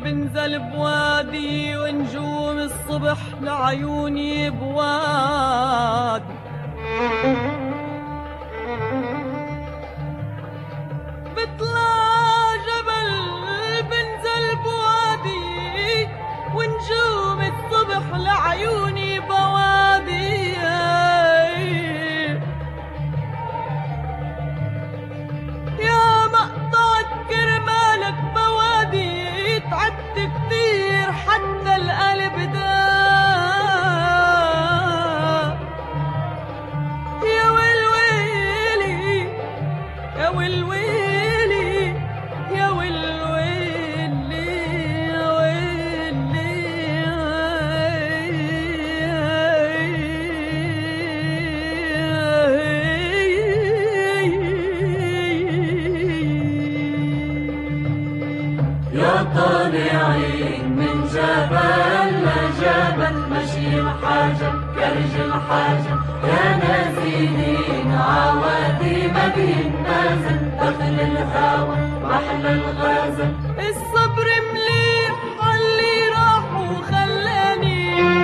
بنزل بوادي ونجوم الصبح لعيوني بوادي. بطلع جبل بنزل بوادي ونجوم الصبح لعيوني بوادي. يا مقطعة كرمالك بوادي تعبت كتير حتى القلب داق. يا ويلويلي يا ويلويلي يا ويلويلي يا ويلي. يا طالعين من جبل لجبل مشي الحاجة كرج الحاجة، يا نازلين عوادي ما بينازل دخل الهوى محلى الغزل. الصبر مليح اللي راح وخلاني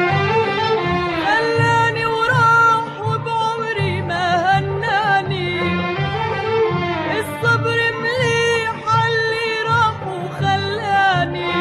وراح وبعمري ما هناني. الصبر مليح اللي راح وخلاني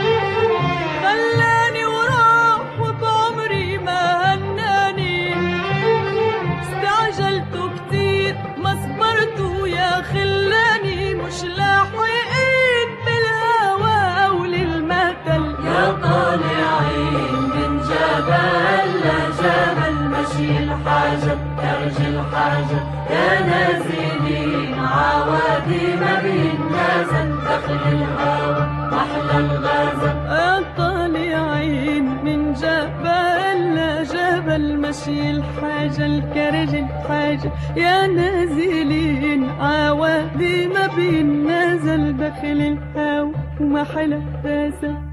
وراح وبعمري ما هناني. استعجلتوا كتير ما صبرتوا يا خلاني، مش لاحقين بالهوى وللمثل. يا طالعين من جبل لجبل مشي الحاجة كرج الحاجة، يا نازلين عوادي ما بينازل دخل الهوى محلى الغزل. يا طالعين من جبل لجبل مشي الحاجة الكرج الحاجة، يا نازلين عوادي ما بينازل دخل الهوى ومحلى الغزل.